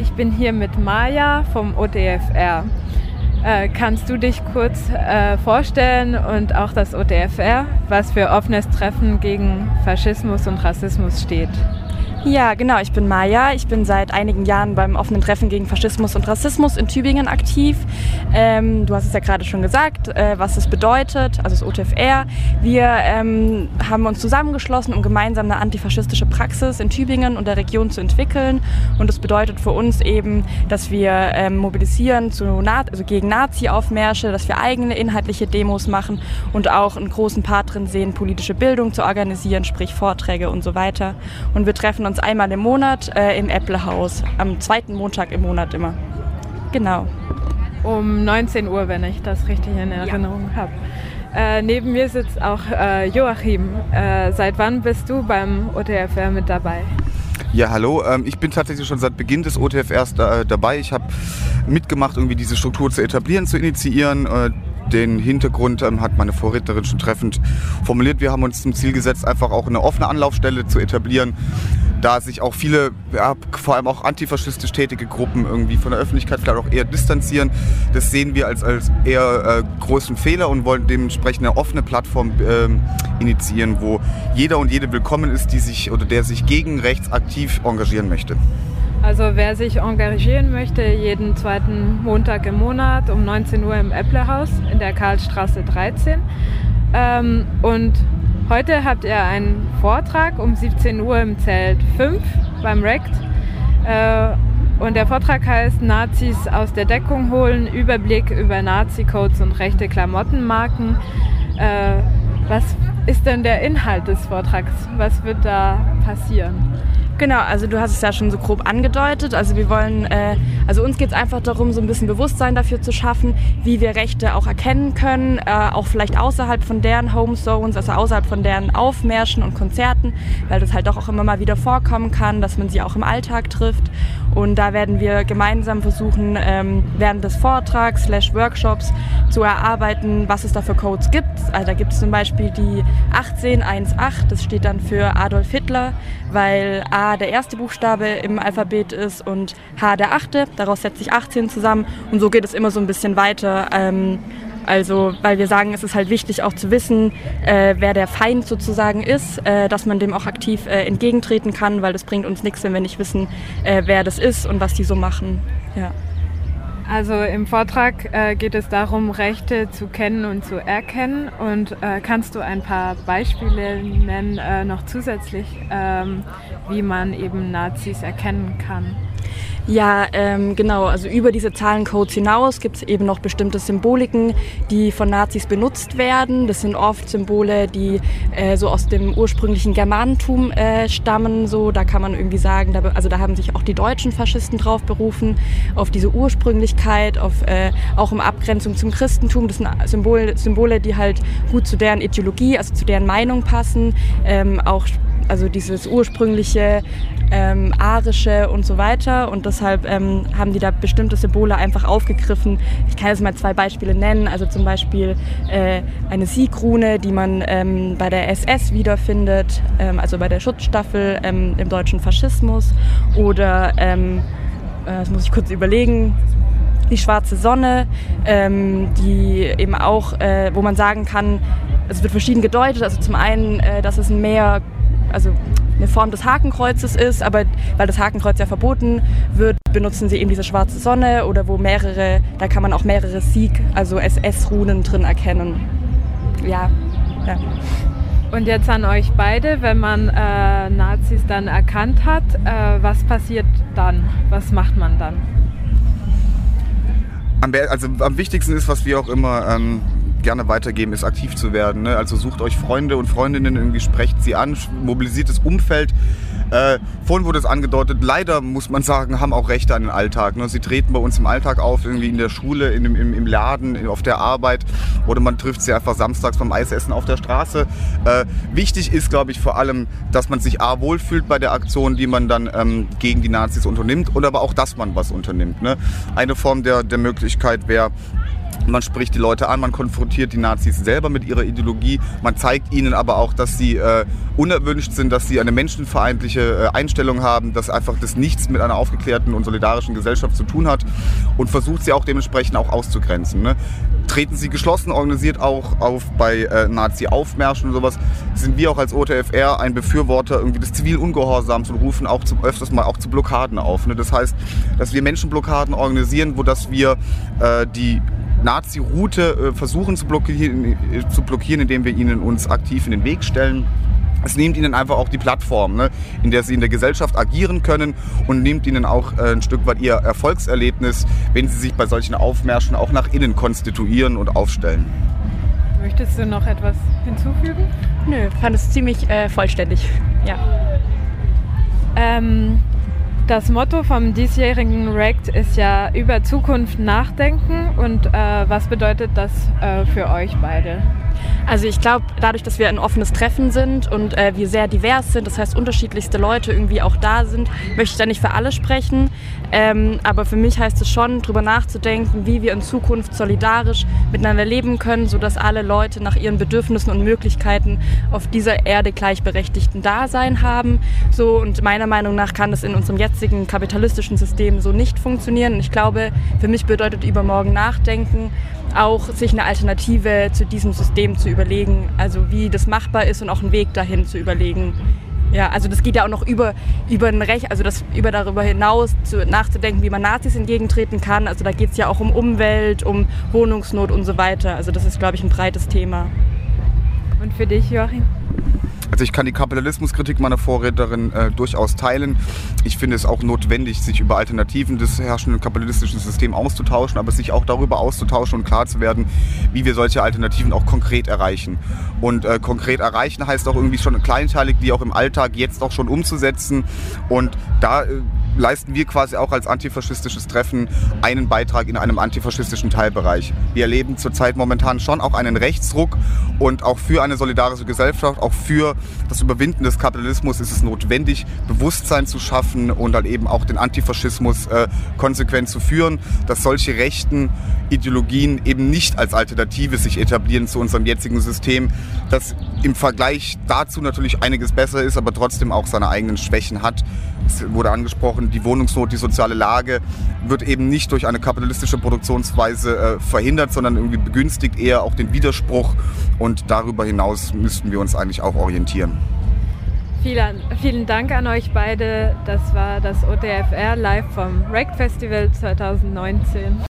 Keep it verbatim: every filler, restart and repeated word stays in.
ich bin hier mit Maja vom O T F R. Äh, kannst du dich kurz äh, vorstellen und auch das O T F R, was für offenes Treffen gegen Faschismus und Rassismus steht? Ja, genau, ich bin Maja. Ich bin seit einigen Jahren beim offenen Treffen gegen Faschismus und Rassismus in Tübingen aktiv. Ähm, du hast es ja gerade schon gesagt, äh, was es bedeutet, also das O T F R. Wir ähm, haben uns zusammengeschlossen, um gemeinsam eine antifaschistische Praxis in Tübingen und der Region zu entwickeln. Und das bedeutet für uns eben, dass wir ähm, mobilisieren zu Na- also gegen Nazi-Aufmärsche, dass wir eigene inhaltliche Demos machen und auch einen großen Part drin sehen, politische Bildung zu organisieren, sprich Vorträge und so weiter. Und wir treffen uns uns einmal im Monat äh, im Äpplehaus, am zweiten Montag im Monat immer. Genau. Um neunzehn Uhr, wenn ich das richtig in Erinnerung ja. habe. Äh, neben mir sitzt auch äh, Joachim. Äh, seit wann bist du beim O T F R mit dabei? Ja, hallo. Ähm, ich bin tatsächlich schon seit Beginn des O T F Rs da, dabei. Ich habe mitgemacht, irgendwie diese Struktur zu etablieren, zu initiieren. Äh, Den Hintergrund ähm, hat meine Vorrednerin schon treffend formuliert. Wir haben uns zum Ziel gesetzt, einfach auch eine offene Anlaufstelle zu etablieren, da sich auch viele, ja, vor allem auch antifaschistisch tätige Gruppen irgendwie von der Öffentlichkeit vielleicht auch eher distanzieren. Das sehen wir als, als eher äh, großen Fehler und wollen dementsprechend eine offene Plattform ähm, initiieren, wo jeder und jede willkommen ist, die sich oder der sich gegen rechts aktiv engagieren möchte. Also wer sich engagieren möchte, jeden zweiten Montag im Monat um neunzehn Uhr im Äpplehaus in der Karlstraße dreizehn. Ähm, und heute habt ihr einen Vortrag um siebzehn Uhr im Zelt fünf beim R E C T. Äh, und der Vortrag heißt Nazis aus der Deckung holen, Überblick über Nazi-Codes und rechte Klamottenmarken. Äh, was ist denn der Inhalt des Vortrags? Was wird da passieren? Genau, also du hast es ja schon so grob angedeutet. Also wir wollen, äh, also uns geht es einfach darum, so ein bisschen Bewusstsein dafür zu schaffen, wie wir Rechte auch erkennen können, äh, auch vielleicht außerhalb von deren Home Zones, also außerhalb von deren Aufmärschen und Konzerten, weil das halt doch auch immer mal wieder vorkommen kann, dass man sie auch im Alltag trifft. Und da werden wir gemeinsam versuchen, ähm, während des Vortrags slash Workshops zu erarbeiten, was es da für Codes gibt. Also da gibt es zum Beispiel die achtzehn eins acht, das steht dann für Adolf Hitler, weil A der erste Buchstabe im Alphabet ist und H der achte. Daraus setzt sich achtzehn zusammen und so geht es immer so ein bisschen weiter. Ähm, also, weil wir sagen, es ist halt wichtig auch zu wissen, äh, wer der Feind sozusagen ist, äh, dass man dem auch aktiv äh, entgegentreten kann, weil das bringt uns nichts, wenn wir nicht wissen, äh, wer das ist und was die so machen. Ja. Also im Vortrag äh, geht es darum, Rechte zu kennen und zu erkennen. Und äh, kannst du ein paar Beispiele nennen, äh, noch zusätzlich, ähm, wie man eben Nazis erkennen kann? Ja, ähm, genau. Also über diese Zahlencodes hinaus gibt es eben noch bestimmte Symboliken, die von Nazis benutzt werden. Das sind oft Symbole, die äh, so aus dem ursprünglichen Germanentum äh, stammen. So, da kann man irgendwie sagen, da, also da haben sich auch die deutschen Faschisten drauf berufen, auf diese Ursprünglichkeit, auf, äh, auch in Abgrenzung zum Christentum. Das sind Symbole, Symbole, die halt gut zu deren Ideologie, also zu deren Meinung passen. Ähm, auch also dieses ursprüngliche, ähm, arische und so weiter. Und deshalb ähm, haben die da bestimmte Symbole einfach aufgegriffen. Ich kann jetzt mal zwei Beispiele nennen. Also zum Beispiel äh, eine Siegrune, die man ähm, bei der S S wiederfindet, ähm, also bei der Schutzstaffel ähm, im deutschen Faschismus. Oder, ähm, äh, das muss ich kurz überlegen, die schwarze Sonne, ähm, die eben auch, äh, wo man sagen kann, es wird verschieden gedeutet. Also zum einen, äh, dass es ein Meer, also eine Form des Hakenkreuzes ist, aber weil das Hakenkreuz ja verboten wird, benutzen sie eben diese schwarze Sonne oder wo mehrere, da kann man auch mehrere Sieg, also S S-Runen drin erkennen. Ja, ja. Und jetzt an euch beide, wenn man äh, Nazis dann erkannt hat, äh, was passiert dann? Was macht man dann? Am, also am wichtigsten ist, was wir auch immer ähm, gerne weitergeben, ist aktiv zu werden. Ne? Also sucht euch Freunde und Freundinnen irgendwie, sprecht sie an, mobilisiert das Umfeld. Äh, vorhin wurde es angedeutet, leider muss man sagen, haben auch Rechte an den Alltag. Ne? Sie treten bei uns im Alltag auf, irgendwie in der Schule, in dem, im, im Laden, auf der Arbeit oder man trifft sie einfach samstags beim Eisessen auf der Straße. Äh, wichtig ist, glaube ich, vor allem, dass man sich A, wohlfühlt bei der Aktion, die man dann ähm, gegen die Nazis unternimmt und aber auch, dass man was unternimmt. Ne? Eine Form der, der Möglichkeit wäre, Man spricht die Leute an, man konfrontiert die Nazis selber mit ihrer Ideologie. Man zeigt ihnen aber auch, dass sie äh, unerwünscht sind, dass sie eine menschenfeindliche äh, Einstellung haben, dass einfach das nichts mit einer aufgeklärten und solidarischen Gesellschaft zu tun hat und versucht sie auch dementsprechend auch auszugrenzen. Ne? Treten sie geschlossen, organisiert auch auf bei äh, Nazi-Aufmärschen und sowas, sind wir auch als O T F R ein Befürworter irgendwie des Zivilungehorsams und rufen auch zu, öfters mal auch zu Blockaden auf. Ne? Das heißt, dass wir Menschenblockaden organisieren, wo dass wir äh, die Nazi-Route äh, versuchen zu blockieren, äh, zu blockieren, indem wir ihnen uns aktiv in den Weg stellen. Es nimmt ihnen einfach auch die Plattform, ne, in der sie in der Gesellschaft agieren können und nimmt ihnen auch äh, ein Stück weit ihr Erfolgserlebnis, wenn sie sich bei solchen Aufmärschen auch nach innen konstituieren und aufstellen. Möchtest du noch etwas hinzufügen? Nö, fand es ziemlich äh, vollständig. Ja. Ähm, das Motto vom diesjährigen Rekt ist ja über Zukunft nachdenken. Und äh, was bedeutet das äh, für euch beide? Also ich glaube, dadurch, dass wir ein offenes Treffen sind und äh, wir sehr divers sind, das heißt unterschiedlichste Leute irgendwie auch da sind, möchte ich da nicht für alle sprechen. Ähm, aber für mich heißt es schon, darüber nachzudenken, wie wir in Zukunft solidarisch miteinander leben können, sodass alle Leute nach ihren Bedürfnissen und Möglichkeiten auf dieser Erde gleichberechtigten Dasein haben. So, und meiner Meinung nach kann das in unserem jetzigen kapitalistischen System so nicht funktionieren. Und ich glaube, für mich bedeutet übermorgen nachdenken, auch sich eine Alternative zu diesem System zu überlegen, also wie das machbar ist und auch einen Weg dahin zu überlegen. Ja, also das geht ja auch noch über, über ein Recht, also das über darüber hinaus zu, nachzudenken, wie man Nazis entgegentreten kann. Also da geht es ja auch um Umwelt, um Wohnungsnot und so weiter. Also das ist, glaube ich, ein breites Thema. Und für dich, Joachim? Also ich kann die Kapitalismuskritik meiner Vorrednerin äh, durchaus teilen. Ich finde es auch notwendig, sich über Alternativen des herrschenden kapitalistischen Systems auszutauschen, aber sich auch darüber auszutauschen und klar zu werden, wie wir solche Alternativen auch konkret erreichen. Und äh, konkret erreichen heißt auch irgendwie schon kleinteilig, die auch im Alltag jetzt auch schon umzusetzen. Und da äh, leisten wir quasi auch als antifaschistisches Treffen einen Beitrag in einem antifaschistischen Teilbereich. Wir erleben zurzeit momentan schon auch einen Rechtsruck und auch für eine solidarische Gesellschaft, auch für das Überwinden des Kapitalismus ist es notwendig, Bewusstsein zu schaffen und dann eben auch den Antifaschismus äh, konsequent zu führen, dass solche rechten Ideologien eben nicht als Alternative sich etablieren zu unserem jetzigen System, das im Vergleich dazu natürlich einiges besser ist, aber trotzdem auch seine eigenen Schwächen hat. Es wurde angesprochen, die Wohnungsnot, die soziale Lage wird eben nicht durch eine kapitalistische Produktionsweise äh, verhindert, sondern irgendwie begünstigt eher auch den Widerspruch und darüber hinaus müssten wir uns eigentlich auch orientieren. Vielen, vielen Dank an euch beide. Das war das O T F R live vom Rekt Festival zwanzig neunzehn.